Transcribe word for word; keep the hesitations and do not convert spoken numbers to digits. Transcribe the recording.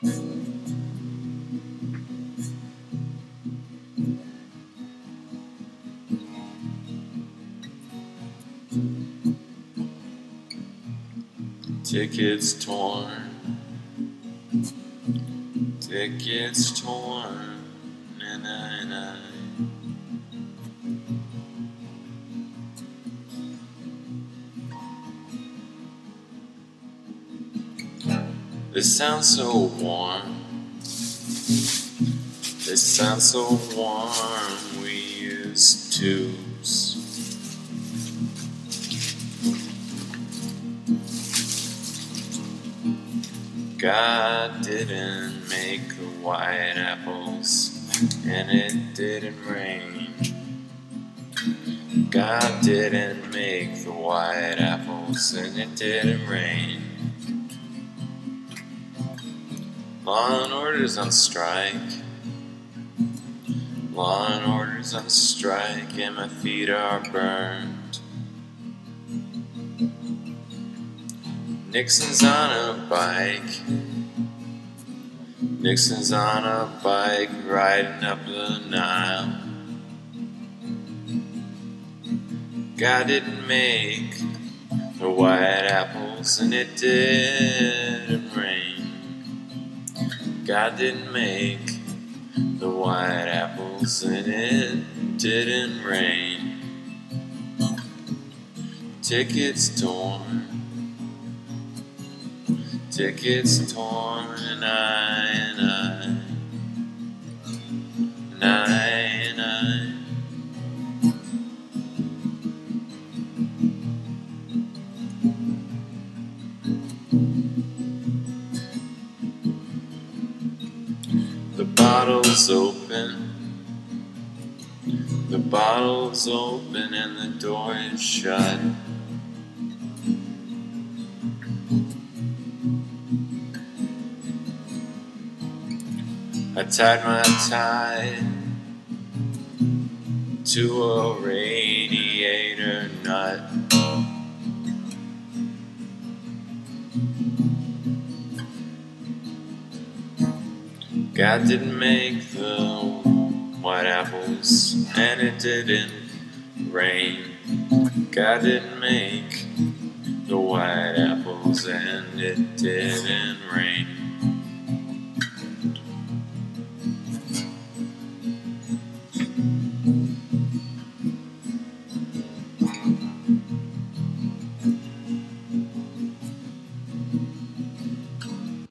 Tickets torn, tickets torn, and I, and I. This sounds so warm, this sounds so warm, we use tubes. God didn't make the white apples, and it didn't rain. God didn't make the white apples, and it didn't rain. Law and Order's on strike. Law and Order's on strike, and my feet are burned. Nixon's on a bike. Nixon's on a bike riding up the Nile. God didn't make the white apples, and it didn't rain. God didn't make the white apples, and it didn't rain. Tickets torn, tickets torn, and I, and I, and I, and I. The bottle's open, the bottle's open, and the door is shut. I tied my tie to a radiator nut. God didn't make the white apples, and it didn't rain. God didn't make the white apples, and it didn't